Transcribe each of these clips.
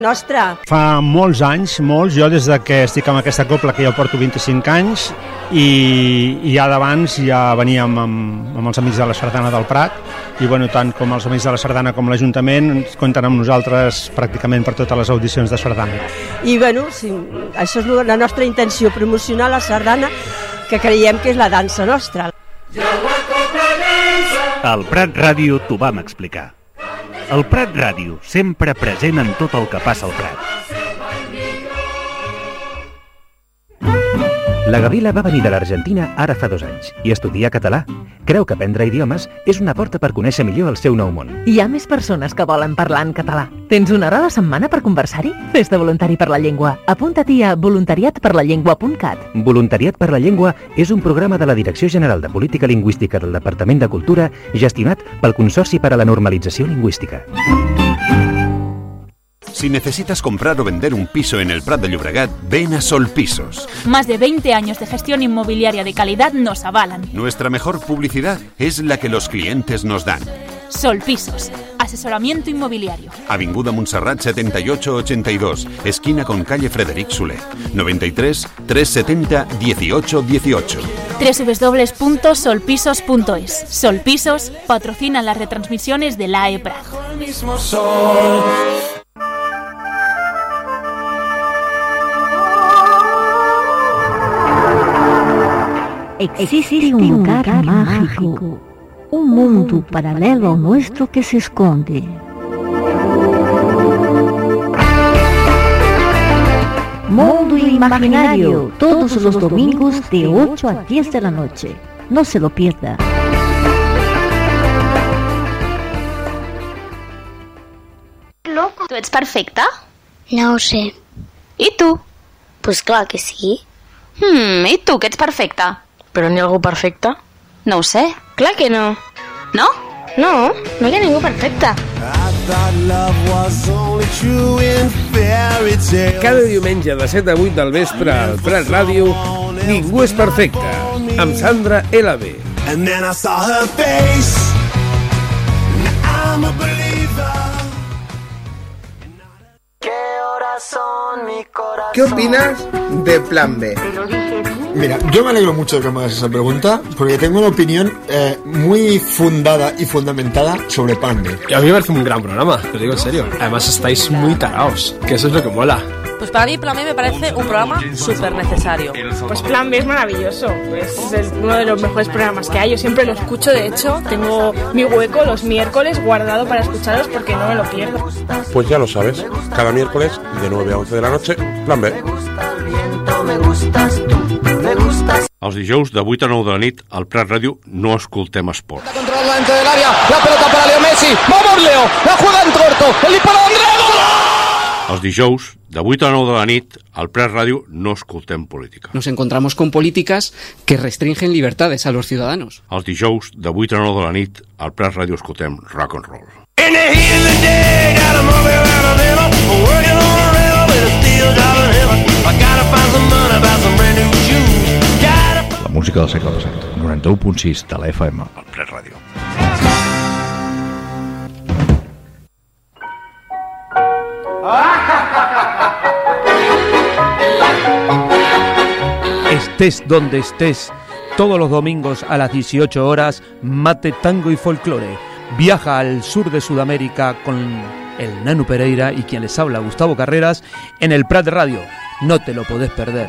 Nostra. Fa molts anys, jo des de que estic amb aquesta cobla, que ja porto 25 anys, i ja d'abans ja veníem amb els Amics de la Sardana del Prat, i tant com els Amics de la Sardana com l'Ajuntament compten amb nosaltres pràcticament per totes les audicions de sardana. I sí, això és la nostra intenció, promocionar la sardana, que creiem que és la dansa nostra. Al Prat Ràdio t'ho vam explicar. El Prat Ràdio, sempre present en tot el que passa al Prat. La Gavila va venir de l'Argentina ara fa 2 anys i estudia català. Creu que aprendre idiomes és una porta per conèixer millor el seu nou món. Hi ha més persones que volen parlar en català. Tens una hora a la setmana per conversar-hi? Fes de voluntari per la llengua. Apunta-t'hi a voluntariatperlallengua.cat. Voluntariat per la Llengua és un programa de la Direcció General de Política Lingüística del Departament de Cultura gestionat pel Consorci per a la Normalització Lingüística. Si necesitas comprar o vender un piso en el Prat de Llobregat, ven a Sol Pisos. Más de 20 años de gestión inmobiliaria de calidad nos avalan. Nuestra mejor publicidad es la que los clientes nos dan. Sol Pisos, asesoramiento inmobiliario. Avinguda Montserrat 7882, esquina con calle Frederic Soler. 93 370 18 18. www.solpisos.es. Sol Pisos patrocina las retransmisiones de la AEPRAG. Existe un lugar mágico, un mundo paralelo al nuestro que se esconde. Mundo Imaginario, todos los domingos de 8 a 10 de la noche. No se lo pierda. Loco. ¿Tú ets perfecta? No ho sé. I tu? Pues clar que sí. I tu, que ets perfecta? Però n'hi ha algú perfecte? No ho sé. Clar que no. No? No, no hi ha ningú perfecte. Cada diumenge de 7 a 8 del vespre al Prat Ràdio, Ningú és perfecte, amb Sandra LB. ¿Qué opinas de Plan B? Mira, yo me alegro mucho de que me hagas esa pregunta, porque tengo una opinión muy fundada y fundamentada sobre Plan B. Y a mí me parece un gran programa, te lo digo en serio. Además estáis muy taraos, que eso es lo que mola. Pues para mí Plan B me parece un programa súper necesario. Pues Plan B es maravilloso, es uno de los mejores programas que hay. Yo siempre lo escucho, de hecho, tengo mi hueco los miércoles guardado para escucharos porque no me lo pierdo. Pues ya lo sabes, cada miércoles de 9 a 11 de la noche, Plan B. Els dijous de 8 a 9 de la nit al Prat Ràdio no escoltem esport. Control delante del área, la pelota para Leo Messi. ¡Vamos, Leo! La juega en corto, el disparo de Andrés. Els dijous de 8 a 9 de la nit al Prat Ràdio no escoltem política. Nos encontramos con políticas que restringen libertades a los ciudadanos. Els dijous de 8 a 9 de la nit al Prat Ràdio escoltem rock and roll. La música del segle passat, 91.6 de la FM, al Prat Ràdio. Estés donde estés, todos los domingos a las 18 horas, Mate, Tango y Folclore. Viaja al sur de Sudamérica con el Nanu Pereira y quien les habla, Gustavo Carreras, en el Prat Radio. No te lo podés perder.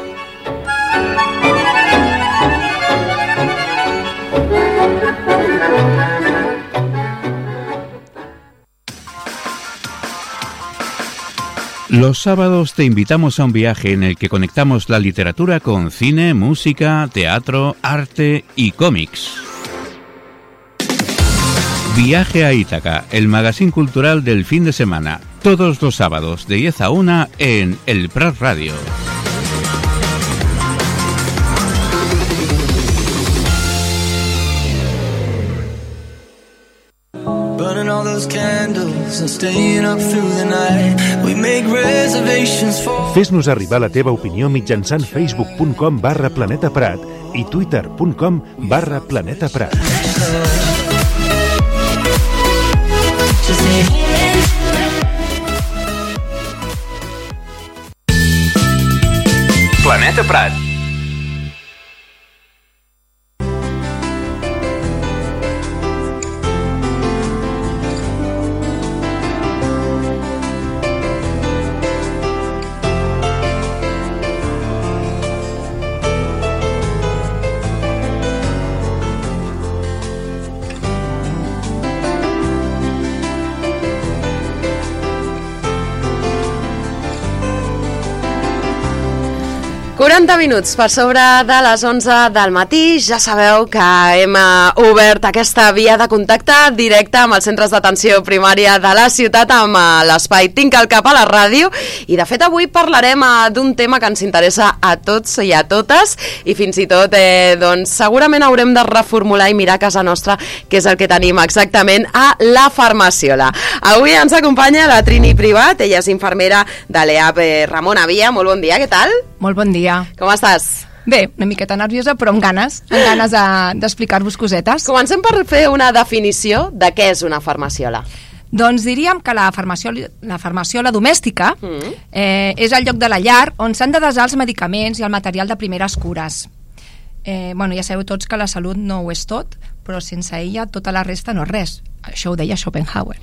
Los sábados te invitamos a un viaje en el que conectamos la literatura con cine, música, teatro, arte y cómics. Viaje a Ítaca, el magazín cultural del fin de semana, todos los sábados de 10 a 1 en el Prat Radio. Fes-nos arribar la teva opinió mitjançant facebook.com/planetaprat i twitter.com/planetaprat. Planeta Prat. Minuts per sobre de les 11 del matí. Ja sabeu que hem obert aquesta via de contacte directe amb els centres d'atenció primària de la ciutat, amb l'espai Tinc el cap a la ràdio, i de fet avui parlarem d'un tema que ens interessa a tots i a totes, i fins i tot doncs segurament haurem de reformular i mirar a casa nostra què és el que tenim exactament a la farmaciola. Avui ens acompanya la Trini Privat, ella és infermera de l'EAP Ramon Avia. Molt bon dia, què tal? Molt bon dia. Com estàs? Bé, una miqueta nerviosa, però amb ganes d'explicar-vos cosetes. Comencem per fer una definició de què és una farmaciola. Doncs diríem que la farmaciola domèstica és el lloc de la llar on s'han de desar els medicaments i el material de primeres cures. Ja sabeu tots que la salut no ho és tot, però sense ella tota la resta no és res. Això ho deia Schopenhauer.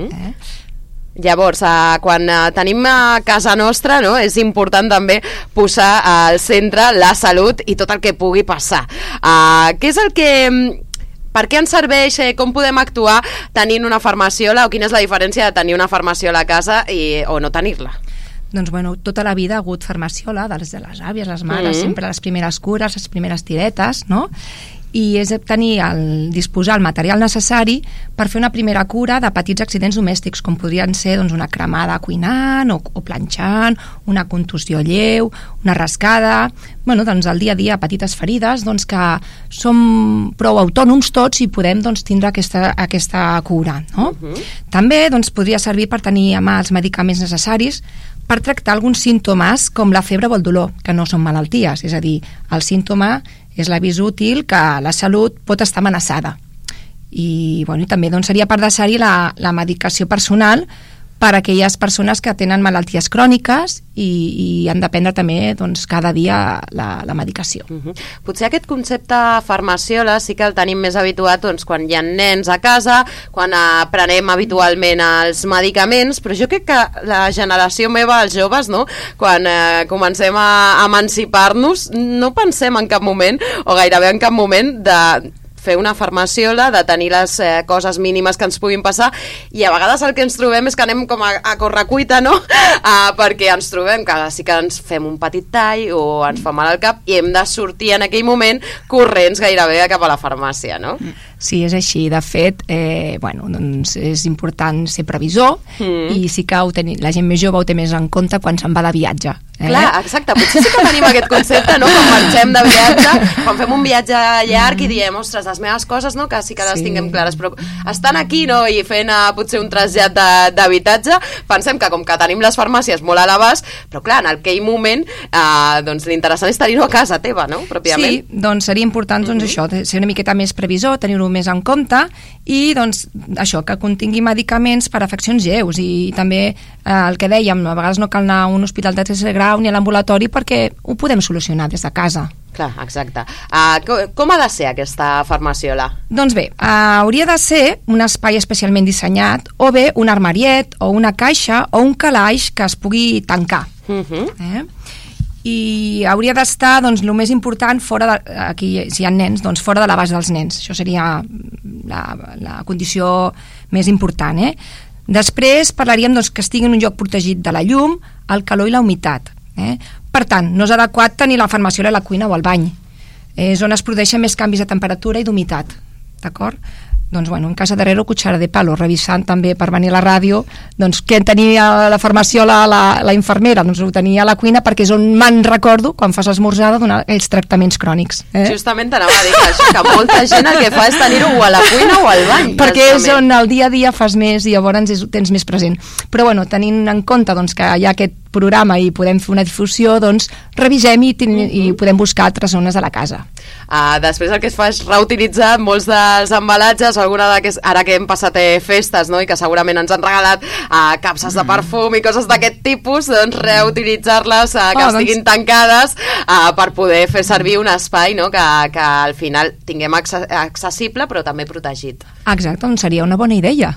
Llavors, quan tenim a casa nostra, no, és important també posar al centre la salut i tot el que pugui passar. Què és el que... Per què ens serveix, com podem actuar tenint una farmaciola, o quina és la diferència de tenir una farmaciola a casa o no tenir-la? Doncs, tota la vida ha hagut farmaciola, de les àvies, les mares, sempre les primeres cures, les primeres tiretes, no? I és disposar el material necessari per fer una primera cura de petits accidents domèstics, com podrien ser una cremada cuinant o planxant, una contusió lleu, una rascada, al dia a dia petites ferides, que som prou autònoms tots i podem tindre aquesta cura, no? També podria servir per tenir a mà els medicaments necessaris per tractar alguns símptomes com la febre o el dolor, que no són malalties, és a dir, el símptoma és l'avís útil que la salut pot estar amenaçada. I també seria per deixar-hi la medicació personal per a aquelles persones que tenen malalties cròniques i han de prendre també cada dia la medicació. Potser aquest concepte farmaciola sí que el tenim més habituat quan hi ha nens a casa, quan prenem habitualment els medicaments, però jo crec que la generació meva, els joves, no? Quan comencem a emancipar-nos, no pensem en cap moment, o gairebé en cap moment, de fer una farmaciola, de tenir les coses mínimes que ens puguin passar, i a vegades el que ens trobem és que anem com a correcuita, no? Perquè ens trobem que sí que ens fem un petit tall o ens fa mal al cap i hem de sortir en aquell moment corrents gairebé cap a la farmàcia, no? Sí, és així. De fet, és important ser previsor i sí que la gent més jove ho té més en compte quan se'n va de viatge. Clar, exacte. Potser sí que tenim aquest concepte, no? Quan marxem de viatge, quan fem un viatge llarg i diem, ostres, les meves coses, no? Que sí que les tinguem clares, però estan aquí, no? I fent potser un trasllat d'habitatge, pensem que com que tenim les farmàcies molt a l'abast, però clar, en aquell moment l'interessant és tenir-ho a casa teva, no? Pròpiament. Sí, doncs seria important això, ser una miqueta més previsor, tenir-ho més en compte i això, que contingui medicaments per afeccions lleus, i també el que dèiem, a vegades no cal anar a un hospital de tercer grau ni a l'ambulatori perquè ho podem solucionar des de casa. Clar, exacte. Com ha de ser aquesta farmaciola? Doncs bé, hauria de ser un espai especialment dissenyat, o bé un armariet o una caixa o un calaix que es pugui tancar. I hauria d'estar, el més important, aquí, si hi ha nens, fora de l'abast dels nens. Això seria la condició més important. Després parlaríem que estigui en un lloc protegit de la llum, el calor i la humitat. Per tant, no és adequat tenir la farmaciola a la cuina o al bany. És on es produeixen més canvis de temperatura i d'humitat. D'acord? Doncs, en casa darrere cuchara de palo, revisant també per venir a la ràdio, què tenia la farmaciola la infermera? Doncs ho tenia a la cuina perquè és on me'n recordo, quan fas l'esmorzar, de donar aquells tractaments crònics. Justament t'anava a dir que molta gent el que fa és tenir-ho o a la cuina o al bany. Perquè és on el dia a dia fas més i llavors tens més present. Però tenint en compte que hi ha aquest programa i podem fer una difusió, doncs revisem i podem buscar altres zones de la casa. Després el que es fa és reutilitzar molts dels embalatges, ara que hem passat festes, no? I que segurament ens han regalat capses de perfum i coses d'aquest tipus, doncs reutilitzar-les, que estiguin tancades, per poder fer servir un espai, no? que al final tinguem accessible però també protegit. Exacte, doncs seria una bona idea.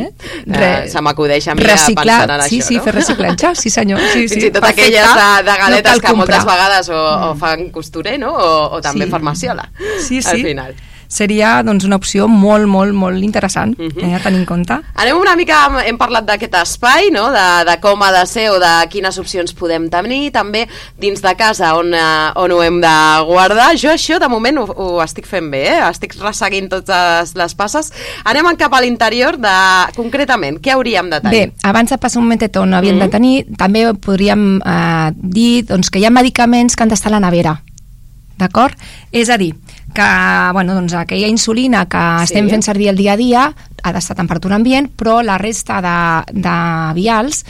Se m'acudeix a mi reciclar, pensant en això, sí, no? fer reciclatge, sí senyor. Fins i tot aquelles de galetes que moltes vegades o fan costurer, no? O també farmaciola, al final. Seria doncs, una opció molt, molt, molt interessant a tenir en compte. Anem una mica, hem parlat d'aquest espai, no? de com ha de ser o de quines opcions podem tenir, també dins de casa on ho hem de guardar. Jo això de moment ho estic fent bé, estic resseguint totes les passes. Anem cap a l'interior concretament, què hauríem de tenir? Bé, abans de passar un momentet on havíem de tenir, també podríem dir doncs, que hi ha medicaments que han d'estar a la nevera. D'acord? És a dir, que doncs, aquella insulina que estem fent servir el dia a dia ha d'estar a temperatura ambient, però la resta de vials,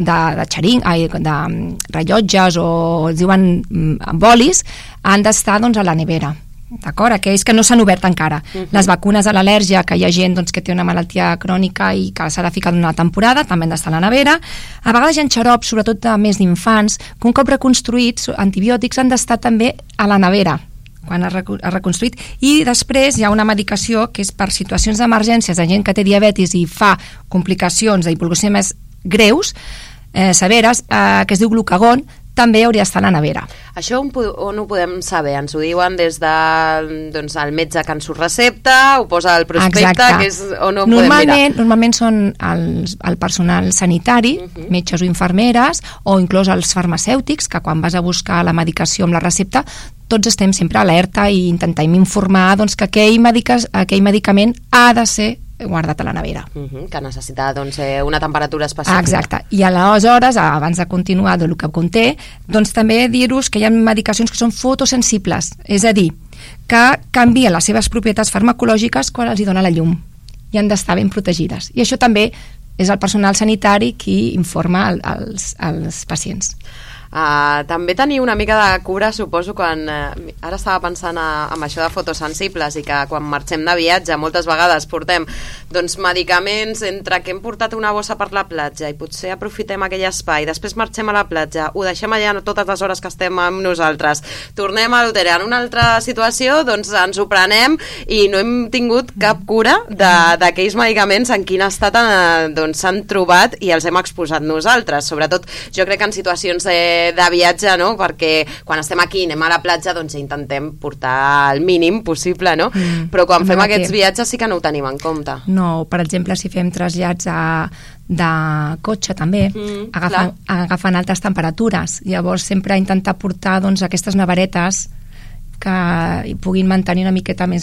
de rellotges o els diuen bolis, han d'estar doncs, a la nevera. D'acord? Aquells que no s'han obert encara. Les vacunes a l'al·lèrgia, que hi ha gent doncs, que té una malaltia crònica i que s'ha de ficar d'una temporada, també han d'estar a la nevera. A vegades hi ha xarops, sobretot de més d'infants, que un cop reconstruïts, antibiòtics han d'estar també a la nevera quan ha reconstruït, i després hi ha una medicació que és per situacions d'emergències de gent que té diabetis i fa complicacions d'hipoglucèmies greus, severes, que es diu glucagon, també hauria d'estar a la nevera. Això on ho podem saber? Ens ho diuen des del metge que ens ho recepta, ho posa al prospecte, que és on ho podem mirar? Normalment són el personal sanitari, metges o infermeres, o inclús els farmacèutics, que quan vas a buscar la medicació amb la recepta, tots estem sempre alerta i intentem informar doncs, que aquell medicament ha de ser guardat a la nevera. Que necessita doncs, una temperatura específica. Exacte. I aleshores, abans de continuar del que conté, doncs també dir-vos que hi ha medicacions que són fotosensibles, és a dir, que canvien les seves propietats farmacològiques quan els hi dona la llum i han d'estar ben protegides. I això també és el personal sanitari qui informa als pacients. També teniu una mica de cura, suposo, quan ara estava pensant en això de fotosensibles i que quan marxem de viatge moltes vegades portem doncs, medicaments entre que hem portat una bossa per la platja i potser aprofitem aquell espai, després marxem a la platja, ho deixem allà totes les hores que estem amb nosaltres, tornem a l'hotel, en una altra situació doncs ens ho prenem i no hem tingut cap cura d'aquells medicaments en quin estat s'han trobat i els hem exposat nosaltres. Sobretot jo crec que en situacions de viatge, no? Perquè quan estem aquí anem a la platja doncs intentem portar el mínim possible, no? Però quan fem aquests viatges sí que no ho tenim en compte. No, per exemple, si fem trasllats de cotxe també, agafen altes temperatures. Llavors sempre intentar portar doncs, aquestes neveretes que puguin mantenir una miqueta més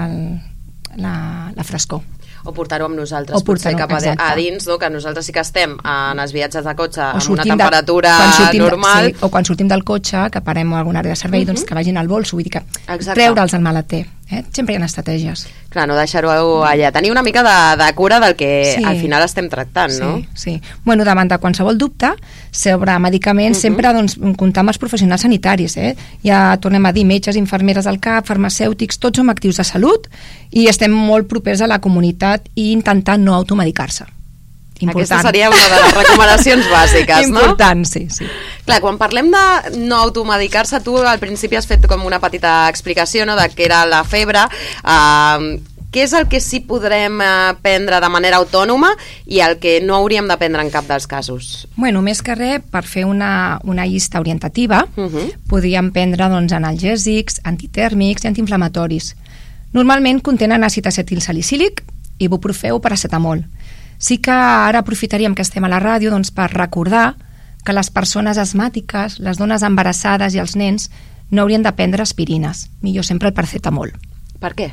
la frescor. O portar-ho amb nosaltres, potser cap a dins, no? Que nosaltres sí que estem en els viatges de cotxe amb una temperatura normal. O quan sortim del cotxe, que parem a alguna àrea de servei, doncs que vagin al bolso, vull dir que treure'ls al maleter. Sempre hi ha estratègies. Clar, no deixar-ho allà. Tenir una mica de cura del que al final estem tractant, no? Sí. Bueno, davant de qualsevol dubte sobre medicaments, sempre doncs, comptar amb els professionals sanitaris. Ja tornem a dir, metges, infermeres al CAP, farmacèutics, tots som actius de salut i estem molt propers a la comunitat i intentar no automedicar-se. Important. Aquesta seria una de les recomanacions bàsiques, no? Important, sí. Clar, quan parlem de no automedicar-se, tu al principi has fet com una petita explicació, no?, de què era la febre. Què és el que sí podrem prendre de manera autònoma i el que no hauríem de prendre en cap dels casos? Bueno, més que res, per fer una llista orientativa, podríem prendre doncs, analgèsics, antitèrmics i antiinflamatoris. Normalment contenen àcid acetilsalicílic, ibuprofè o paracetamol. Sí que ara aprofitaríem que estem a la ràdio doncs, per recordar que les persones asmàtiques, les dones embarassades i els nens no haurien de prendre aspirines. Millor sempre el paracetamol. Per què?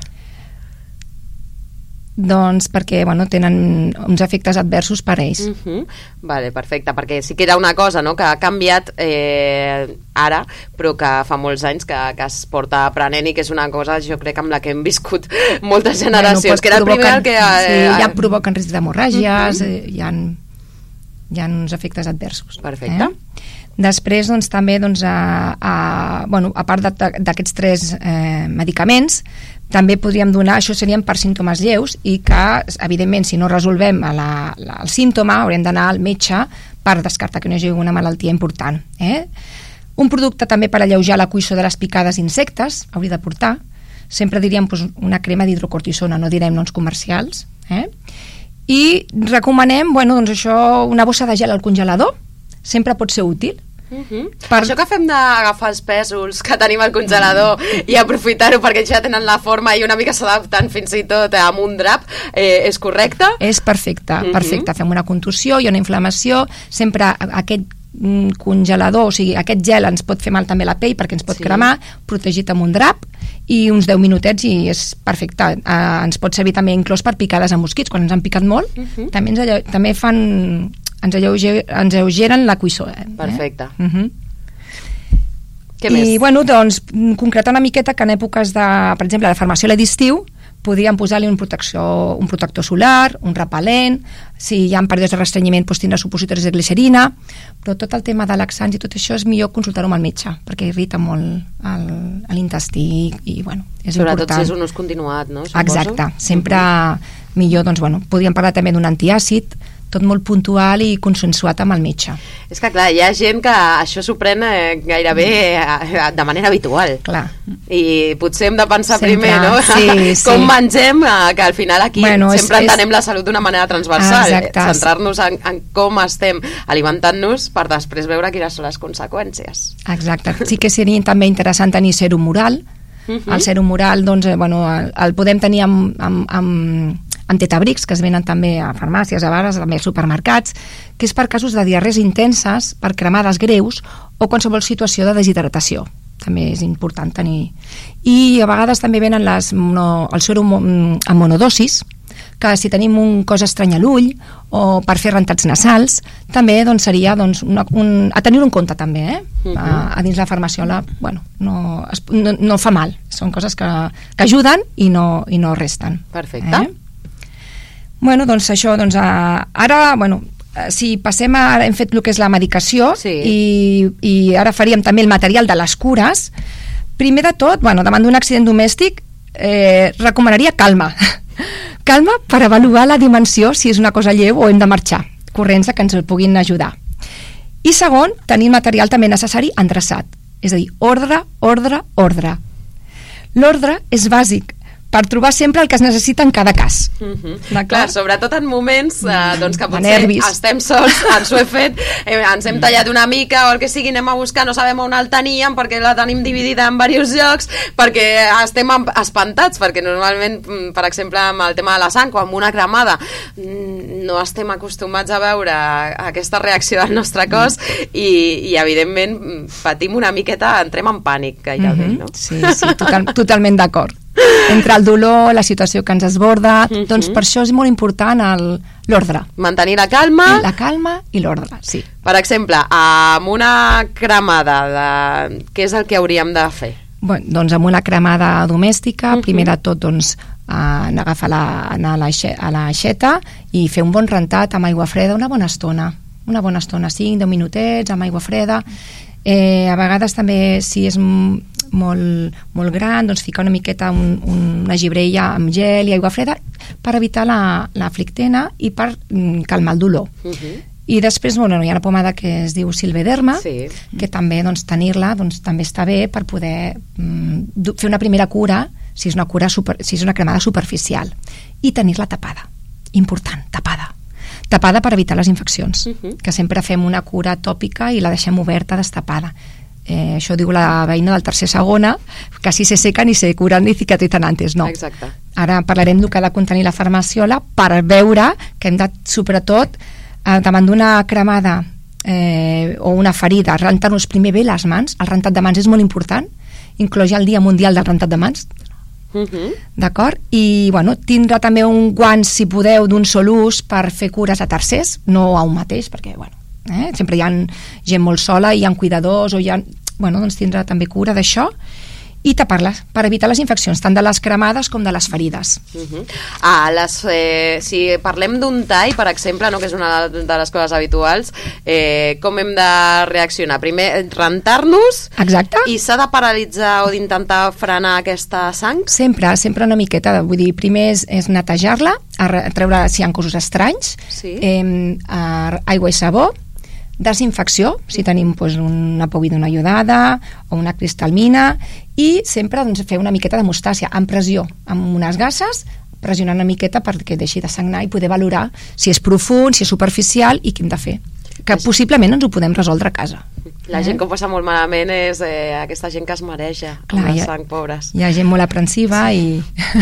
Doncs perquè tenen uns efectes adversos per a ells. Vale, perfecte, perquè sí que era una cosa, no?, que ha canviat ara, però que fa molts anys que es porta aprenent i que és una cosa, jo crec, amb la que hem viscut moltes generacions, que era el primer que... ja provoquen risc d'hemorràgies, hi ha hi ha uns efectes adversos. Perfecte. Després, doncs, també, doncs, a part d'aquests 3 medicaments, també podríem donar, això serien per símptomes lleus, i que, evidentment, si no resolvem el símptoma, haurem d'anar al metge per descartar que no hi hagi una malaltia important. Un producte també per alleujar la cuissó de les picades d'insectes, hauria de portar. Sempre diríem una crema d'hidrocortisona, no direm noms comercials. I recomanem, doncs això, una bossa de gel al congelador, sempre pot ser útil. Això que fem d'agafar els pèsols que tenim al congelador i aprofitar-ho perquè ja tenen la forma i una mica s'adapten fins i tot amb un drap, és correcte? És perfecte, perfecte. Fem una contusió, hi ha una inflamació, sempre aquest congelador, o sigui, aquest gel ens pot fer mal també la pell perquè ens pot cremar, protegit amb un drap i uns 10 minutets i és perfecte. Ens pot servir també inclús per picades a mosquits, quan ens han picat molt, també fan... ens alleugeren la cuissó. Perfecte. Què més? I, doncs, concretar una miqueta que en èpoques de, per exemple, la farmaciola d'estiu, podríem posar-li un protector solar, un repel·lent, si hi ha períodes de restrenyiment, tindrà supositoris de glicerina, però tot el tema de laxants i tot això és millor consultar-ho amb el metge, perquè irrita molt l'intestí i, és important. Sobretot si és un ús continuat, no? Exacte, sempre millor, podríem parlar també d'un antiàcid, tot molt puntual i consensuat amb el metge. És que, clar, hi ha gent que això s'ho pren gairebé de manera habitual. Clar. I potser hem de pensar primer, no? Sí. Com mengem, que al final aquí sempre entenem la salut d'una manera transversal. Centrar-nos en com estem alimentant-nos per després veure quines són les conseqüències. Exacte. Sí que seria també interessant tenir sèrum oral. El sèrum oral, el podem tenir amb tetabrics, que es venen també a farmàcies, a vegades també als supermercats, que és per casos de diarrees intenses, per cremades greus o qualsevol situació de deshidratació. També és important tenir. I a vegades també venen el sèrum amb monodosis, que si tenim un cos estrany a l'ull o per fer rentats nasals, també seria a tenir-ho en compte també, a dins la farmaciola, no fa mal, són coses que ajuden i no resten. Perfecte. Això, ara, si passem ara, hem fet el que és la medicació i ara faríem també el material de les cures. Primer de tot, davant d'un accident domèstic, recomanaria calma. Calma per avaluar la dimensió, si és una cosa lleu o hem de marxar, corrents que ens puguin ajudar. I segon, tenir el material també necessari endreçat, és a dir, ordre, ordre, ordre. L'ordre és bàsic per trobar sempre el que es necessita en cada cas. Clar, sobretot en moments que potser estem sols, ens ho he fet, ens hem tallat una mica o el que sigui, anem a buscar, no sabem on el teníem perquè la tenim dividida en diversos llocs, perquè estem espantats, perquè normalment, per exemple, amb el tema de la sang o amb una cremada, no estem acostumats a veure aquesta reacció del nostre cos i evidentment patim una miqueta, entrem en pànic gairebé, no? Sí, totalment d'acord. Entre el dolor, la situació que ens esborda, doncs per això és molt important l'ordre. Mantenir la calma. La calma i l'ordre, sí. Per exemple, amb una cremada, què és el que hauríem de fer? Doncs amb una cremada domèstica, primer de tot, agafar anar a l'aixeta i fer un bon rentat amb aigua freda una bona estona, 5-10 minutets amb aigua freda. A vegades també, si és molt gran, doncs ficar una miqueta una gibrella amb gel i aigua freda per evitar la flictena i per calmar el dolor. I després, hi ha una pomada que es diu Silvederma, que també tenir-la també està bé per poder fer una primera cura, si és una cremada superficial, i tenir-la tapada, important, tapada per evitar les infeccions, que sempre fem una cura tòpica i la deixem oberta, destapada. Això diu la veïna del tercer segona, que si se seca ni se curan ni cicatrizan antes, no. Exacte. Ara parlarem del que ha de contenir la farmaciola per veure que hem de, sobretot, davant d'una cremada o una ferida, rentar-nos primer bé les mans. El rentat de mans és molt important, inclòs ja el Dia Mundial del Rentat de Mans, d'acord? I tindre també un guant, si podeu, d'un sol ús per fer cures a tercers, no a un mateix, perquè sempre hi ha gent molt sola, hi ha cuidadors o hi ha, doncs tindrà també cura d'això. i tapar-les per evitar les infeccions, tant de les cremades com de les ferides. Si parlem d'un tall, per exemple, no, que és una de les coses habituals, com hem de reaccionar? Primer, rentar-nos. Exacte. I s'ha de paralitzar o d'intentar frenar aquesta sang? Sempre una miqueta. Vull dir, primer és netejar-la, treure si hi ha cossos estranys, aigua i sabó, desinfecció, si tenim una povidona iodada o una cristalmina, i sempre fer una miqueta de mostàcia, amb pressió, amb unes gasses, pressionar una miqueta perquè deixi de sagnar i poder valorar si és profund, si és superficial i què hem de fer. Que possiblement ens ho podem resoldre a casa. La gent que ho passa molt malament és aquesta gent que es mareja amb la sang, pobres. Hi ha gent molt aprensiva i...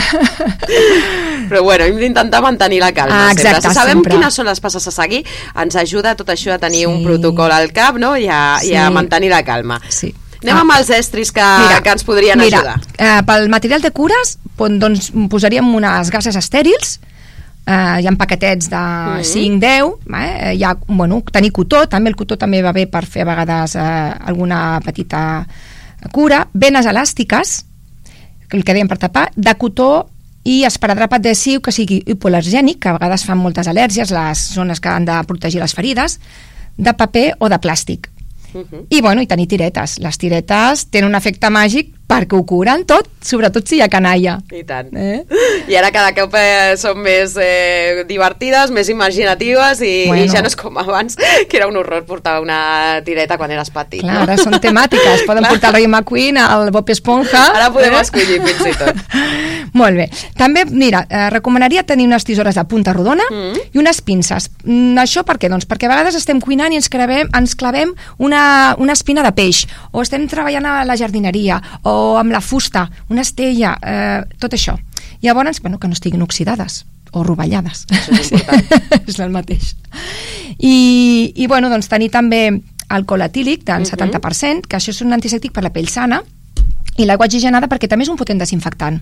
Però bueno, hem d'intentar mantenir la calma. Exacte, si sabem quines són les passes a seguir, ens ajuda tot això a tenir un protocol al cap, no? I a mantenir la calma. Sí. Anem amb els estris que ens podrien ajudar. Pel material de cures doncs, posaríem unes gasses estèrils. Hi ha paquetets de 5-10, hi ha, tenir cotó, també el cotó també va bé per fer a vegades alguna petita cura, venes elàstiques, el que dèiem per tapar, de cotó i esparadrap adhesiu que sigui hipoal·lergènic, que a vegades fan moltes al·lèrgies, les zones que han de protegir les ferides, de paper o de plàstic. I tenir tiretes. Les tiretes tenen un efecte màgic perquè ho curen tot, sobretot si hi ha canalla. I tant. I ara cada cop són més divertides, més imaginatives i ja no és com abans, que era un horror portar una tireta quan eres petit. Clar, ara són temàtiques. Poden portar el Rayo McQueen, el Bob Esponja... Ara podem escollir fins i tot. Molt bé. També, mira, recomanaria tenir unes tisores de punta rodona i unes pinces. Això per què? Doncs perquè a vegades estem cuinant i ens clavem una espina de peix, o estem treballant a la jardineria, o amb la fusta, una estella, tot això. Llavors, que no estiguin oxidades o rovellades. Això és important. És el mateix. I doncs tenir també alcohol etílic del 70%, que això és un antisèptic per la pell sana, i l'aigua oxigenada perquè també és un potent desinfectant.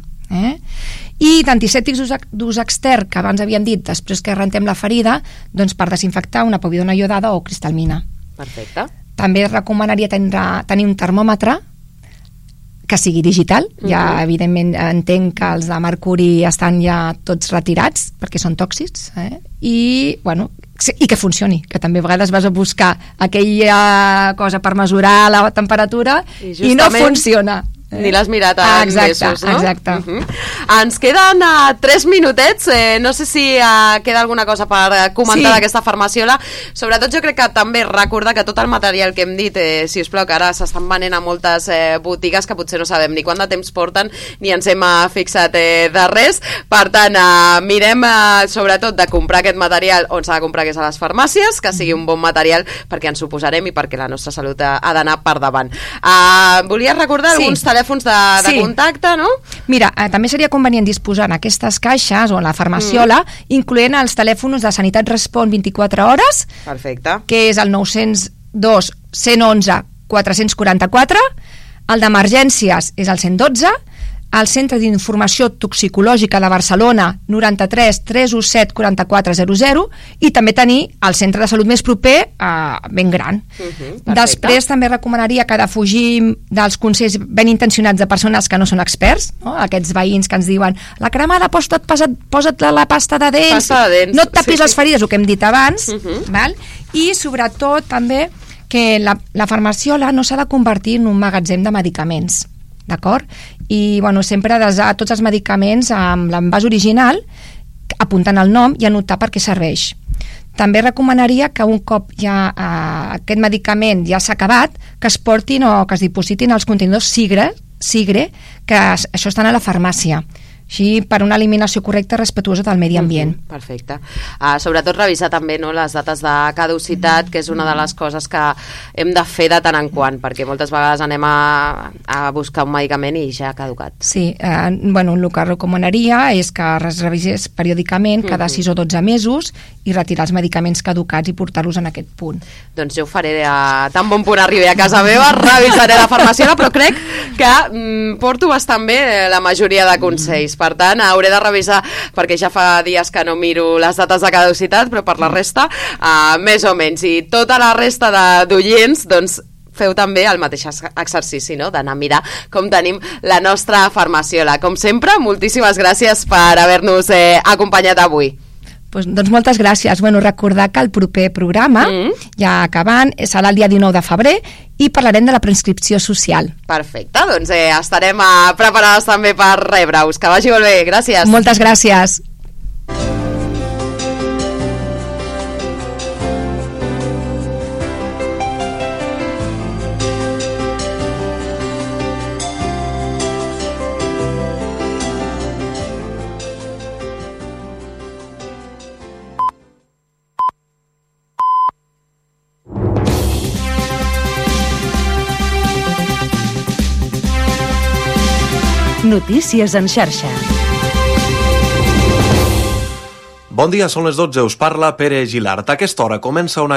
I d'antisèptics d'ús extern, que abans havíem dit, després que rentem la ferida, doncs per desinfectar una povidona iodada o cristalmina. Perfecte. També recomanaria tenir un termòmetre que sigui digital. Ja, evidentment, entenc que els de mercuri estan ja tots retirats perquè són tòxics, i que funcioni, que també a vegades vas a buscar aquella cosa per mesurar la temperatura i no funciona. Ni l'has mirat en mesos, no? Exacte. Ens queden 3 minutets, no sé si queda alguna cosa per comentar d'aquesta farmaciola. Sobretot jo crec que també recordar que tot el material que hem dit, si us plau, que ara s'estan venent a moltes botigues que potser no sabem ni quant de temps porten ni ens hem fixat de res. Per tant, mirem sobretot de comprar aquest material on s'ha de comprar, que és a les farmàcies, que sigui un bon material perquè ens ho posarem i perquè la nostra salut ha d'anar per davant. Volia recordar alguns telèfons de contacte, no? Mira, també seria convenient disposar en aquestes caixes o en la farmaciola, incloent els telèfons de Sanitat Respon 24 hores. Perfecte. Que és el 902 111 444, el d'emergències és el 112, el Centre d'Informació Toxicològica de Barcelona 93 317 4400, i també tenir el centre de salut més proper ben gran. Després també recomanaria que defugim dels consells ben intencionats de persones que no són experts, no? Aquests veïns que ens diuen la cremada, posa't la pasta de dents, no et tapis les ferides, el que hem dit abans, val? I sobretot també que la farmaciola no s'ha de convertir en un magatzem de medicaments, d'acord? I sempre desar tots els medicaments amb l'envàs original, apuntant el nom i anotar per què serveix. També recomanaria que un cop ja aquest medicament ja s'ha acabat, que es portin o que es dipositin als contenidors SIGRE, que això estan a la farmàcia. Així, per una eliminació correcta respetuosa del medi ambient. Perfecte. Sobretot revisar també les dates de caducitat, que és una de les coses que hem de fer de tant en quant, perquè moltes vegades anem a buscar un medicament i ja ha caducat. Sí, el que recomanaria és que es revisés periòdicament cada 6 o 12 mesos i retirar els medicaments caducats i portar-los en aquest punt. Doncs jo ho faré tan bon punt arribi a casa meva, revisaré la farmaciola, però crec que porto bastant bé la majoria de consells. Per tant, hauré de revisar, perquè ja fa dies que no miro les dates de caducitat, però per la resta, més o menys. I tota la resta d'oients, doncs, feu també el mateix exercici, no?, d'anar a mirar com tenim la nostra farmaciola. Com sempre, moltíssimes gràcies per haver-nos acompanyat avui. Doncs moltes gràcies. Recordar que el proper programa, ja acabant, serà el dia 19 de febrer i parlarem de la preinscripció social. Perfecte, doncs estarem preparades també per rebre-us. Que vagi molt bé, gràcies. Moltes gràcies. Notícies en xarxa. Bon dia, són les 12, us parla Pere Gilart. A aquesta hora comença una